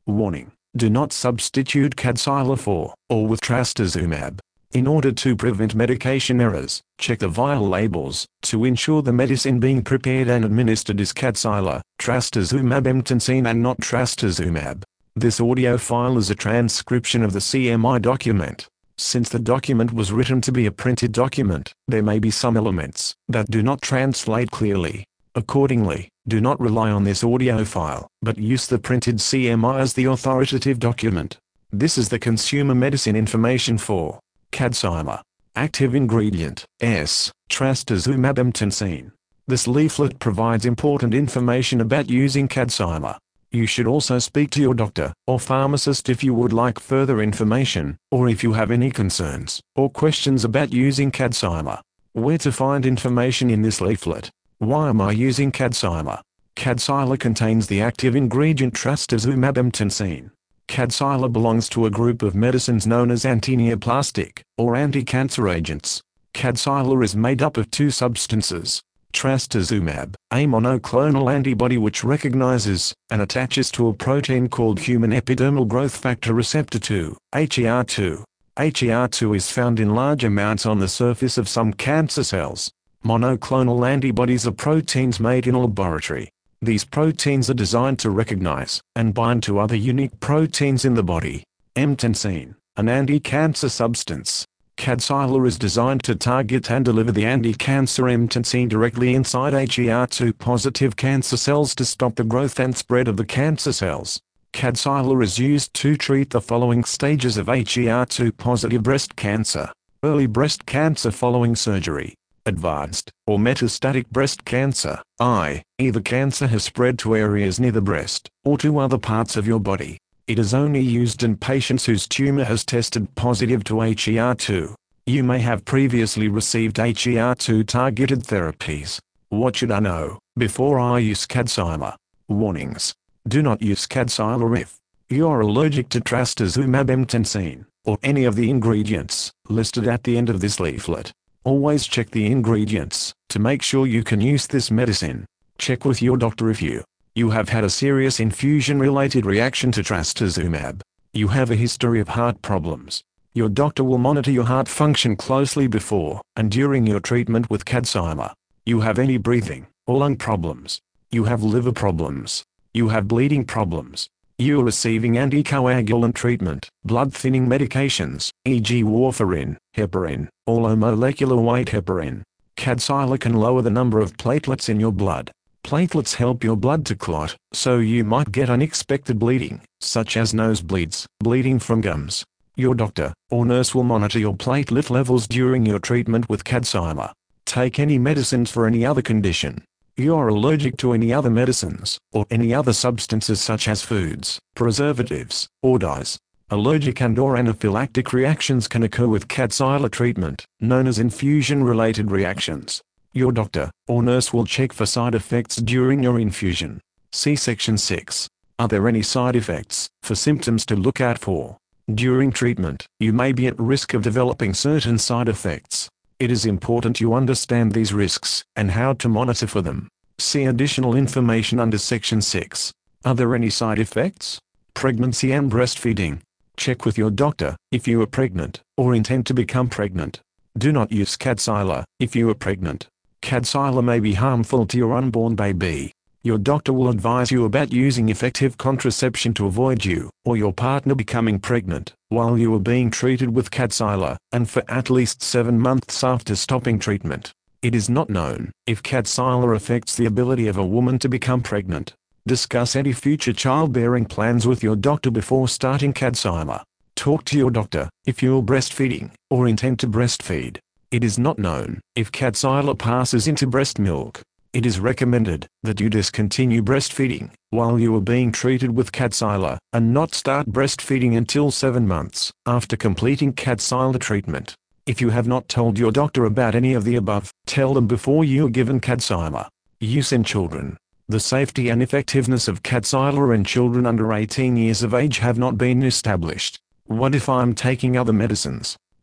Warning: do not substitute Kadcyla for, or with trastuzumab. In order to prevent medication errors, check the vial labels to ensure the medicine being prepared and administered is Kadcyla, trastuzumab emtansine and not trastuzumab. This audio file is a transcription of the CMI document. Since the document was written to be a printed document, there may be some elements that do not translate clearly. Accordingly, do not rely on this audio file, but use the printed CMI as the authoritative document. This is the consumer medicine information for Kadcyla. Active ingredient: S. Trastuzumab emtansine. This leaflet provides important information about using Kadcyla. You should also speak to your doctor or pharmacist if you would like further information, or if you have any concerns or questions about using Kadcyla. Where to find information in this leaflet? Why am I using Kadcyla? Kadcyla contains the active ingredient trastuzumab emtansine. Kadcyla belongs to a group of medicines known as antineoplastic, or anti-cancer agents. Kadcyla is made up of two substances: trastuzumab, a monoclonal antibody which recognizes and attaches to a protein called human epidermal growth factor receptor 2, HER2. HER2 is found in large amounts on the surface of some cancer cells. Monoclonal antibodies are proteins made in a laboratory. These proteins are designed to recognize and bind to other unique proteins in the body. Emtansine, an anti-cancer substance. Kadcyla is designed to target and deliver the anti-cancer emtansine directly inside HER2 positive cancer cells to stop the growth and spread of the cancer cells. Kadcyla is used to treat the following stages of HER2 positive breast cancer: early breast cancer following surgery, advanced or metastatic breast cancer, either cancer has spread to areas near the breast or to other parts of your body. It is only used in patients whose tumor has tested positive to HER2. You may have previously received HER2 targeted therapies. What should I know before I use Kadcyla? Warnings: do not use Kadcyla if you are allergic to trastuzumab emtansine or any of the ingredients listed at the end of this leaflet. Always check the ingredients to make sure you can use this medicine. Check with your doctor if you have had a serious infusion-related reaction to trastuzumab. You have a history of heart problems. Your doctor will monitor your heart function closely before and during your treatment with Kadcyla. You have any breathing or lung problems. You have liver problems. You have bleeding problems. You are receiving anticoagulant treatment, blood-thinning medications, e.g. warfarin, heparin, or low-molecular weight heparin. Kadcyla can lower the number of platelets in your blood. Platelets help your blood to clot, so you might get unexpected bleeding, such as nosebleeds, bleeding from gums. Your doctor or nurse will monitor your platelet levels during your treatment with Kadcyla. Take any medicines for any other condition. You are allergic to any other medicines, or any other substances such as foods, preservatives, or dyes. Allergic and/or anaphylactic reactions can occur with Kadcyla treatment, known as infusion-related reactions. Your doctor or nurse will check for side effects during your infusion. See Section 6. Are there any side effects for symptoms to look out for? During treatment, you may be at risk of developing certain side effects. It is important you understand these risks and how to monitor for them. See additional information under Section 6. Are there any side effects? Pregnancy and breastfeeding. Check with your doctor if you are pregnant or intend to become pregnant. Do not use Kadcyla if you are pregnant. Kadcyla may be harmful to your unborn baby. Your doctor will advise you about using effective contraception to avoid you or your partner becoming pregnant while you are being treated with Kadcyla, and for at least 7 months after stopping treatment. It is not known if Kadcyla affects the ability of a woman to become pregnant. Discuss any future childbearing plans with your doctor before starting Kadcyla. Talk to your doctor if you are breastfeeding or intend to breastfeed. It is not known if Kadcyla passes into breast milk. It is recommended that you discontinue breastfeeding while you are being treated with Kadcyla and not start breastfeeding until 7 months after completing Kadcyla treatment. If you have not told your doctor about any of the above, tell them before you are given Kadcyla. Use in children. The safety and effectiveness of Kadcyla in children under 18 years of age have not been established. What if I am taking other medicines?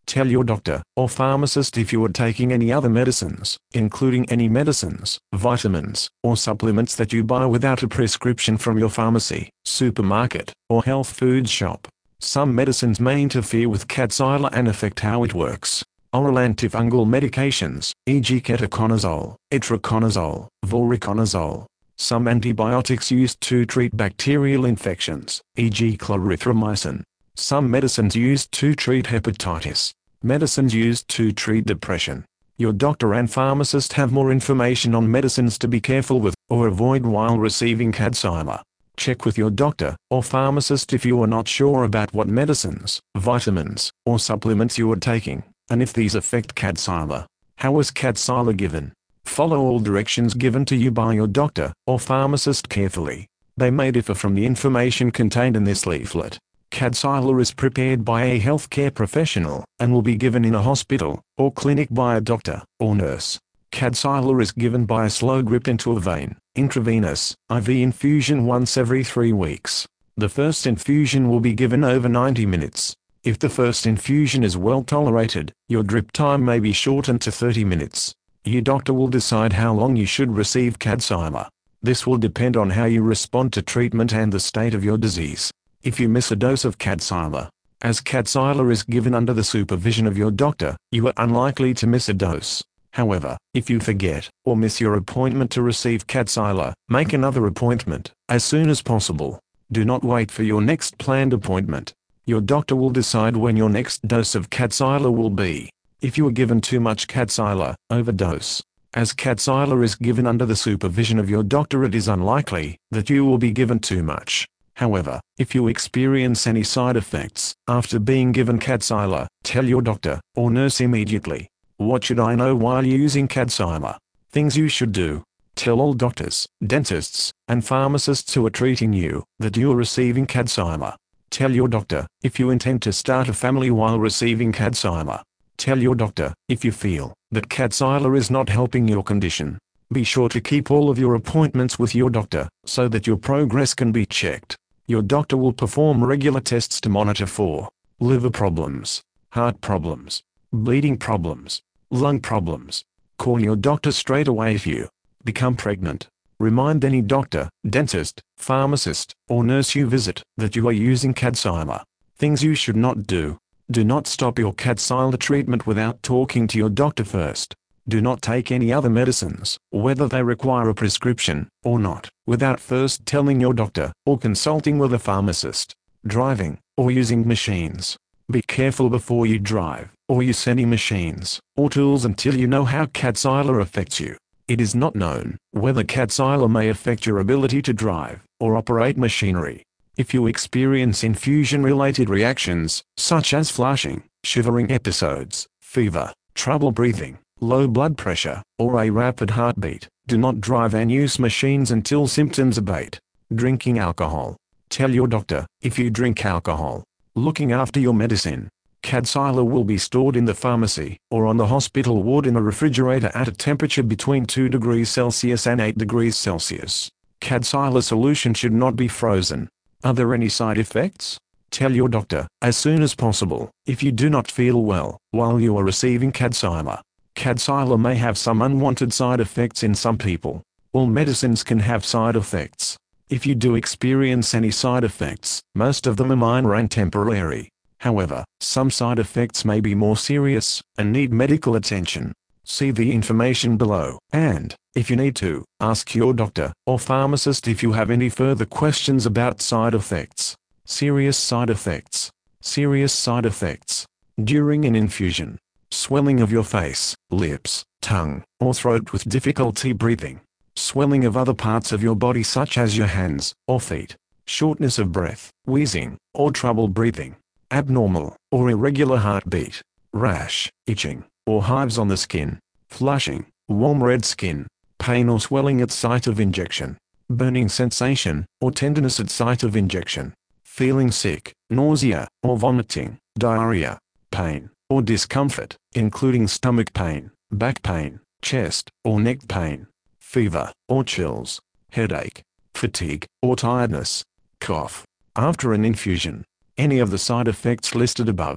Tell your doctor or pharmacist if you are taking any other medicines, including any medicines, vitamins, or supplements that you buy without a prescription from your pharmacy, supermarket, or health food shop. Some medicines may interfere with Kadcyla and affect how it works. Oral antifungal medications, e.g. ketoconazole, itraconazole, voriconazole. Some antibiotics used to treat bacterial infections, e.g. clarithromycin. Some medicines used to treat hepatitis. Medicines used to treat depression. Your doctor and pharmacist have more information on medicines to be careful with or avoid while receiving Kadcyla. Check with your doctor or pharmacist if you are not sure about what medicines, vitamins, or supplements you are taking, and if these affect Kadcyla. How is Kadcyla given? Follow all directions given to you by your doctor or pharmacist carefully. They may differ from the information contained in this leaflet. Kadcyla is prepared by a healthcare professional and will be given in a hospital or clinic by a doctor or nurse. Kadcyla is given by a slow drip into a vein, intravenous, IV infusion once every 3 weeks. The first infusion will be given over 90 minutes. If the first infusion is well tolerated, your drip time may be shortened to 30 minutes. Your doctor will decide how long you should receive Kadcyla. This will depend on how you respond to treatment and the state of your disease. If you miss a dose of Kadcyla, as Kadcyla is given under the supervision of your doctor, you are unlikely to miss a dose. However, if you forget or miss your appointment to receive Kadcyla, make another appointment as soon as possible. Do not wait for your next planned appointment. Your doctor will decide when your next dose of Kadcyla will be. If you are given too much Kadcyla, overdose. As Kadcyla is given under the supervision of your doctor, it is unlikely that you will be given too much. However, if you experience any side effects after being given Kadcyla, tell your doctor or nurse immediately. What should I know while using Kadcyla? Things you should do. Tell all doctors, dentists, and pharmacists who are treating you that you are receiving Kadcyla. Tell your doctor if you intend to start a family while receiving Kadcyla. Tell your doctor if you feel that Kadcyla is not helping your condition. Be sure to keep all of your appointments with your doctor so that your progress can be checked. Your doctor will perform regular tests to monitor for liver problems, heart problems, bleeding problems, lung problems. Call your doctor straight away if you become pregnant. Remind any doctor, dentist, pharmacist, or nurse you visit that you are using Kadcyla. Things you should not do. Do not stop your Kadcyla treatment without talking to your doctor first. Do not take any other medicines, whether they require a prescription or not, without first telling your doctor or consulting with a pharmacist. Driving or using machines. Be careful before you drive or use any machines or tools until you know how Kadcyla affects you. It is not known whether Kadcyla may affect your ability to drive or operate machinery. If you experience infusion-related reactions, such as flushing, shivering episodes, fever, trouble breathing, low blood pressure, or a rapid heartbeat, do not drive and use machines until symptoms abate. Drinking alcohol. Tell your doctor if you drink alcohol. Looking after your medicine. Kadcyla will be stored in the pharmacy or on the hospital ward in a refrigerator at a temperature between 2 degrees Celsius and 8 degrees Celsius. Kadcyla solution should not be frozen. Are there any side effects? Tell your doctor as soon as possible if you do not feel well while you are receiving Kadcyla. Kadcyla may have some unwanted side effects in some people. All medicines can have side effects. If you do experience any side effects, most of them are minor and temporary. However, some side effects may be more serious and need medical attention. See the information below, and, if you need to, ask your doctor or pharmacist if you have any further questions about side effects. Serious side effects. Serious side effects. During an infusion. Swelling of your face, lips, tongue, or throat with difficulty breathing. Swelling of other parts of your body such as your hands or feet. Shortness of breath, wheezing, or trouble breathing. Abnormal or irregular heartbeat. Rash, itching, or hives on the skin. Flushing, warm red skin. Pain or swelling at site of injection. Burning sensation, or tenderness at site of injection. Feeling sick, nausea, or vomiting, diarrhea. Pain or discomfort, including stomach pain, back pain, chest or neck pain. Fever or chills. Headache, fatigue, or tiredness. Cough. After an infusion. Any of the side effects listed above.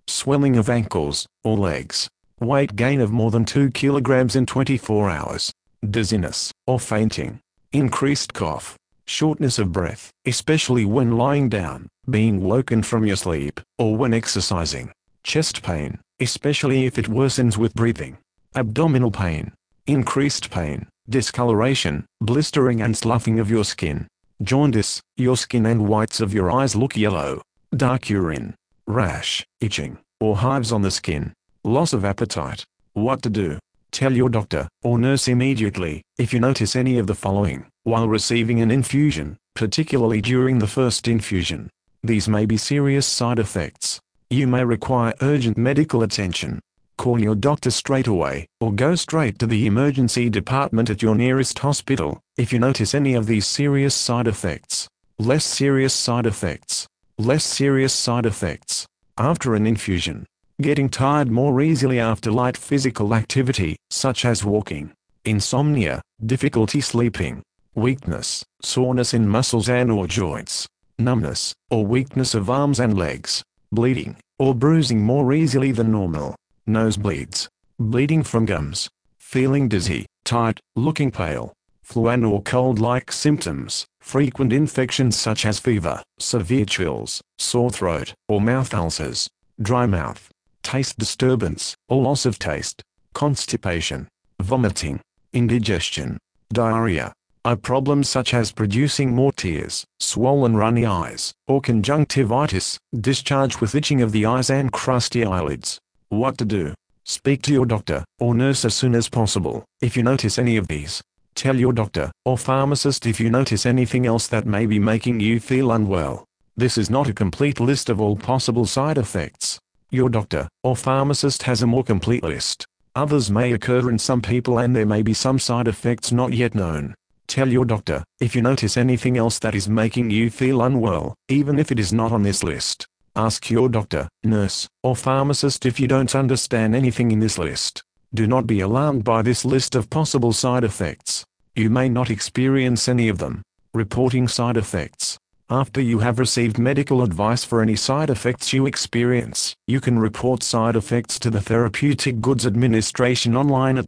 swelling of ankles or legs, weight gain of more than 2 kilograms in 24 hours, dizziness or fainting, increased cough, shortness of breath, especially when lying down, being woken from your sleep, or when exercising, chest pain, especially if it worsens with breathing, abdominal pain, increased pain, discoloration, blistering and sloughing of your skin, jaundice, your skin and whites of your eyes look yellow, dark urine, rash, itching, or hives on the skin, loss of appetite. What to do? Tell your doctor or nurse immediately if you notice any of the following while receiving an infusion, particularly during the first infusion. These may be serious side effects. You may require urgent medical attention. Call your doctor straight away, or go straight to the emergency department at your nearest hospital if you notice any of these serious side effects. Less serious side effects. Less serious side effects. After an infusion, getting tired more easily after light physical activity, such as walking. Insomnia, difficulty sleeping. Weakness, soreness in muscles and/or joints. Numbness, or weakness of arms and legs. Bleeding, or bruising more easily than normal. Nosebleeds. Bleeding from gums. Feeling dizzy, tired, looking pale. Flu and/or cold-like symptoms. Frequent infections such as fever, severe chills, sore throat, or mouth ulcers. Dry mouth. Taste disturbance, or loss of taste. Constipation. Vomiting. Indigestion. Diarrhea. Eye problems such as producing more tears, swollen runny eyes, or conjunctivitis, discharge with itching of the eyes and crusty eyelids. What to do? Speak to your doctor or nurse as soon as possible if you notice any of these. Tell your doctor or pharmacist if you notice anything else that may be making you feel unwell. This is not a complete list of all possible side effects. Your doctor or pharmacist has a more complete list. Others may occur in some people and there may be some side effects not yet known. Tell your doctor if you notice anything else that is making you feel unwell, even if it is not on this list. Ask your doctor, nurse, or pharmacist if you don't understand anything in this list. Do not be alarmed by this list of possible side effects. You may not experience any of them. Reporting side effects. After you have received medical advice for any side effects you experience, you can report side effects to the Therapeutic Goods Administration online at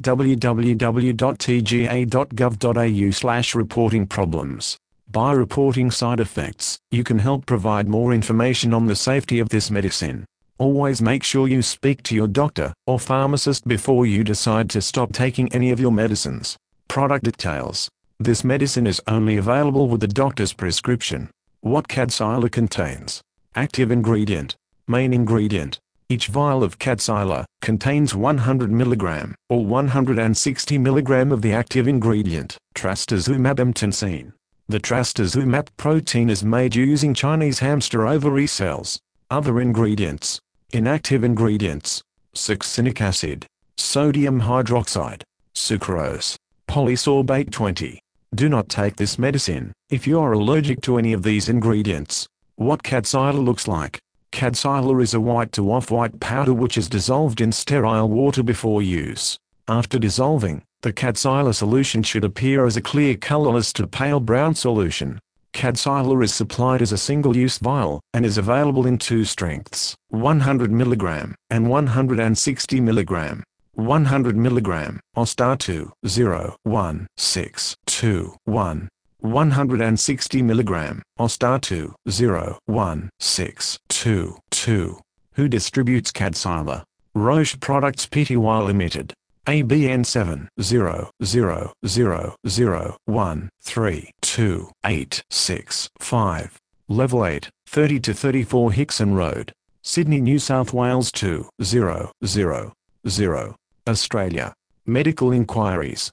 www.tga.gov.au/reporting-problems. By reporting side effects, you can help provide more information on the safety of this medicine. Always make sure you speak to your doctor or pharmacist before you decide to stop taking any of your medicines. Product details. This medicine is only available with the doctor's prescription. What Kadcyla contains. Active ingredient. Main ingredient. Each vial of Kadcyla contains 100 mg or 160 mg of the active ingredient, trastuzumab emtansine. The trastuzumab protein is made using Chinese hamster ovary cells. Other ingredients. Inactive ingredients. Succinic acid, sodium hydroxide, sucrose, polysorbate 20. Do not take this medicine if you are allergic to any of these ingredients. What Kadcyla looks like. Kadcyla is a white to off-white powder which is dissolved in sterile water before use. After dissolving, the Kadcyla solution should appear as a clear colorless to pale brown solution. Kadcyla is supplied as a single-use vial and is available in two strengths, 100 mg and 160 mg. 100 mg, Ostar 2, 0, 1, 6, 2, 1. 160 mg, Ostar 2, 0, 1, 6, 2, 2. Who distributes Kadcyla? Roche Products Pty Limited. ABN 7, 0, 0, 0, 0, 1, 3, 2, 8, 6, 5. Level 8, 30 to 34 Hickson Road, Sydney, New South Wales 2, 0, 0, 0. Australia. Medical inquiries.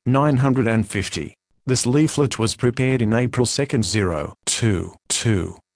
1-800-233-950. This leaflet was prepared in April 2, 0, 2, 2.